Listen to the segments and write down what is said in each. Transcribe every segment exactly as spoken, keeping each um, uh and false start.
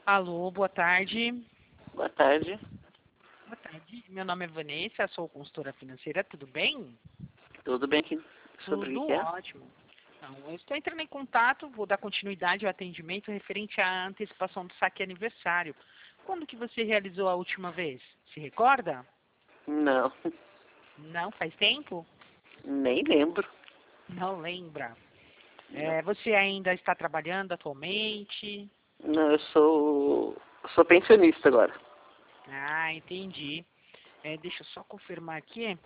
Alô, boa tarde. Boa tarde. Boa tarde. Meu nome é Vanessa, sou consultora financeira, tudo bem? Tudo bem aqui? Sobre o Tudo que é? ótimo. Então, eu estou entrando em contato, vou dar continuidade ao atendimento referente à antecipação do saque aniversário. Quando que você realizou a última vez? Se recorda? Não, Não, faz tempo? nem lembro. Não lembra. Não, É, você ainda está trabalhando atualmente? não eu sou, sou pensionista agora. Ah, entendi. É, deixa eu só confirmar aqui.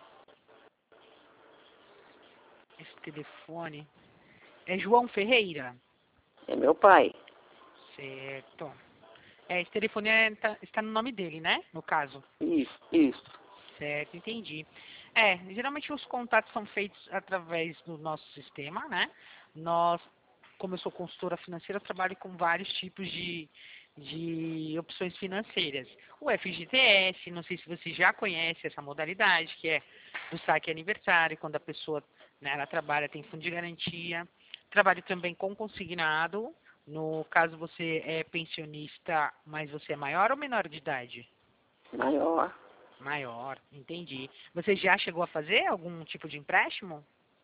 Esse telefone. É João Ferreira? É meu pai. Certo. É, esse telefone é- tá- está no nome dele, né? No caso. Isso, isso. Certo, entendi. É, geralmente os contatos são feitos através do nosso sistema, né? Nós, como eu sou consultora financeira, eu trabalho com vários tipos de, de opções financeiras. O F G T S, não sei se você já conhece essa modalidade, que é do saque aniversário, quando a pessoa, né, ela trabalha, tem fundo de garantia. Trabalho também com consignado. No caso, você é pensionista, mas você é maior ou menor de idade? Maior. Maior, entendi. Você já chegou a fazer algum tipo de empréstimo?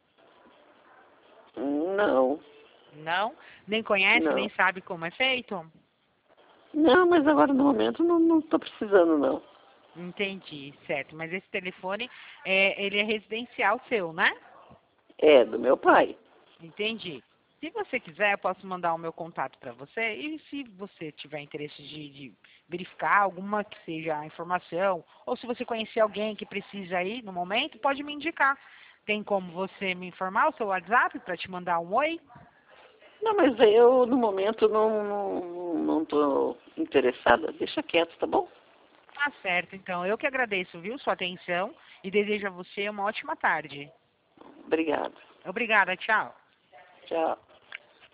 Não, Não? Nem conhece, nem não. sabe como é feito? Não, mas agora no momento não, não tô precisando, não. Entendi, certo. Mas esse telefone, é, ele é residencial seu, né? É, do meu pai. Entendi. Se você quiser, eu posso mandar o meu contato para você. E se você tiver interesse de, de verificar alguma que seja a informação, ou se você conhecer alguém que precisa aí no momento, pode me indicar. Tem como você me informar o seu WhatsApp para te mandar um oi? Não, mas eu no momento não, não, não tô interessada. Deixa quieto, tá bom? Tá certo, então. Eu que agradeço, viu, sua atenção e desejo a você uma ótima tarde. Obrigado. Obrigada, tchau. Tchau.